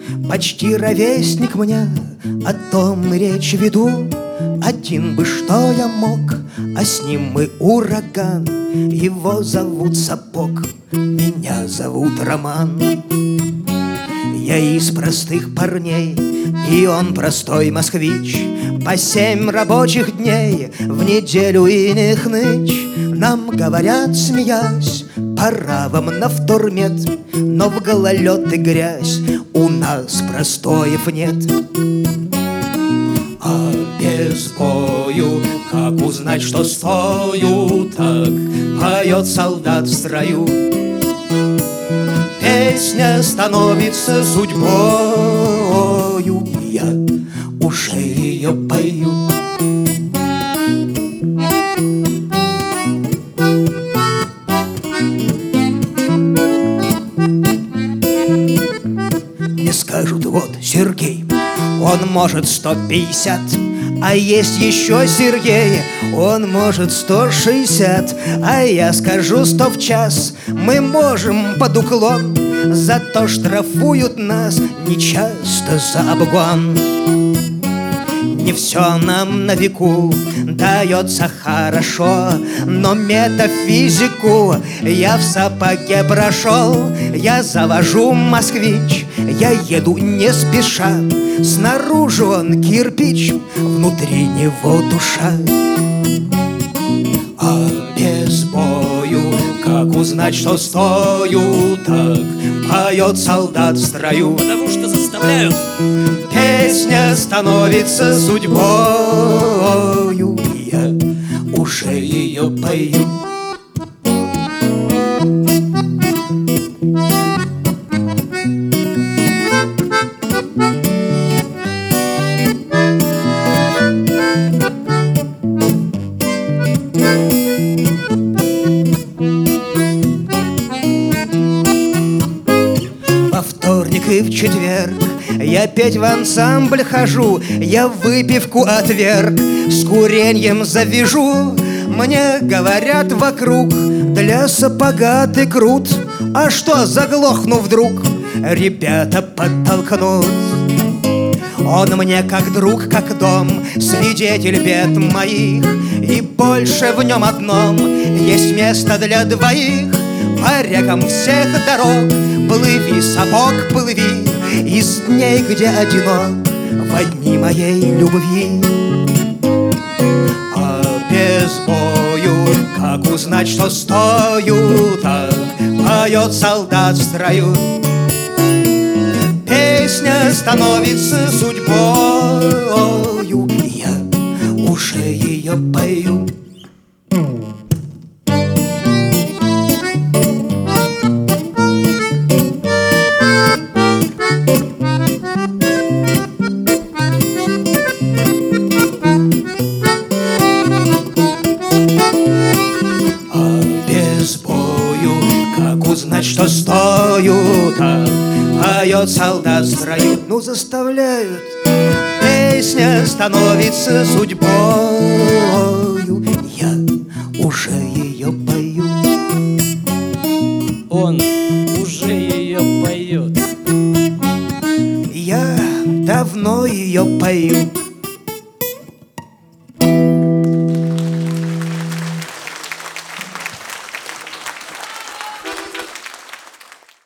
почти ровесник мне, о том речь веду. Один бы что я мог, а с ним мы ураган. Его зовут Сапог, меня зовут Роман. Я из простых парней, и он простой москвич. По 7 рабочих дней в неделю и не хнычь. Нам говорят, смеясь, пора вам на втормет, но в гололед и грязь у нас простоев нет. А без бою как узнать, что стою? Так поет солдат в строю. Песня становится судьбою, я уже ее пою. Мне скажут: вот Сергей, он может 150, а есть еще Сергей, он может 160. А я скажу 100 в час, мы можем под уклон. Зато штрафуют нас нечасто за обгон. Не все нам на веку дается хорошо, но метафизику я в сапоге прошел. Я завожу москвич, я еду не спеша. Снаружи он кирпич, внутри него душа. А без бою как узнать, что стою? Так поет солдат в строю. Потому что заставляют. Песня становится судьбою, я уже ее пою. Во вторник и в четверг я петь в ансамбль хожу, я выпивку отверг, с куреньем завяжу. Мне говорят вокруг: для сапога ты крут. А что, заглохну вдруг, ребята подтолкнут. Он мне как друг, как дом, свидетель бед моих, и больше в нем одном есть место для двоих. По рекам всех дорог плыви, Сапог, плыви, из дней, где одинок, во дни моей любви. А без бою как узнать, что стою? Так поет солдат в строю. Песня становится судьбою, я уже ее пою. Как узнать, что стою? Так поет солдат в строю. Ну, заставляют. Песня становится судьбою, я уже ее пою. Он уже ее поет. Я давно ее пою.